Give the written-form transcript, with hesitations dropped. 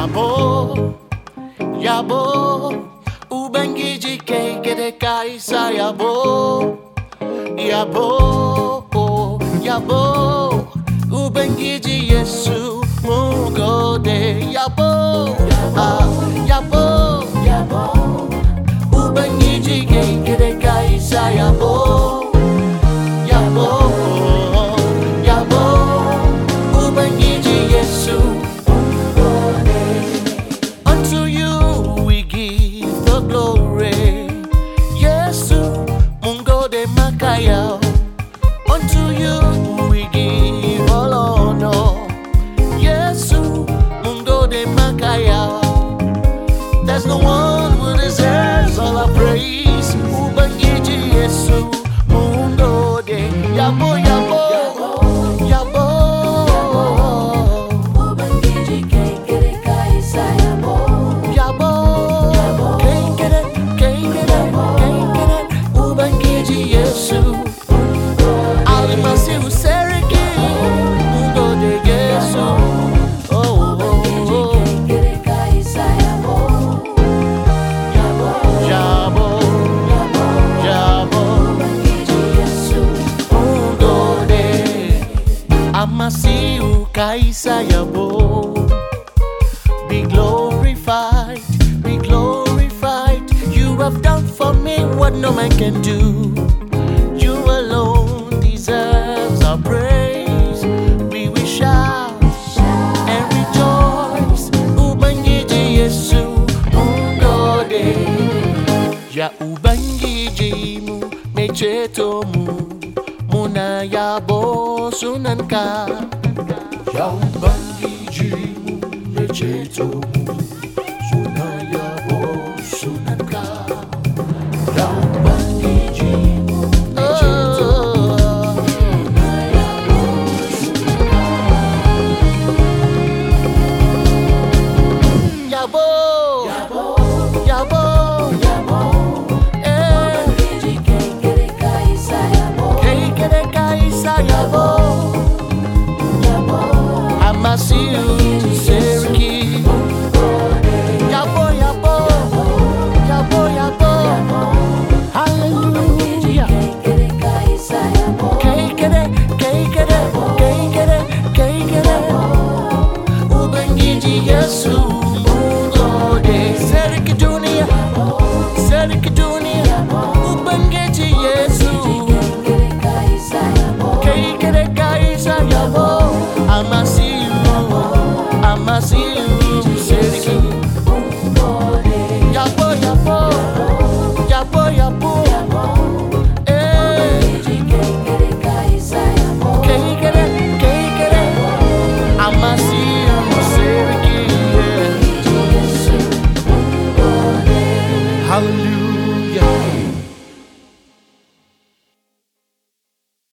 Yabo, Yabo, Ubangiji kekere kaisa Yabo, Yabo, Yabo, Ubangiji Yesu mugode Yabo, Yabo, Yabo, Ubangiji kekere kaisa Yabo, Yabo, Yabo, Ubangiji Yesu. Unto you we give the glory. Yesu, Mungo de Makaya. Unto you we give all honor. Yesu, Mungo de Makaya. There's no one who deserves all our praise. Ubangiji Yesu, Mungo de Yabo, Yabo, Yabo. Amasiu kaisa Yabo. Be glorified, be glorified. You have done for me what no man can do. You alone deserves our praise. We will shout and rejoice. Ubangiji Yesu mungode. Ya Ubangiji mu mecheto mu. Muna Yabo sunanka. Ya Ubangiji mu mecheto mu. Suna Yabo sunanka. Ya Ubangiji mu mecheto mu. Suna Yabo sunanka. Yabo, Yabo, Yabo, Yabo. Ubangiji kekere kaisa Yabo, Yabo. Amasiu Seriki. Yabo, Yabo, Yabo, Yabo. Hallelujah. Kekere, kekere, kekere, kekere. Ubangiji Yesu.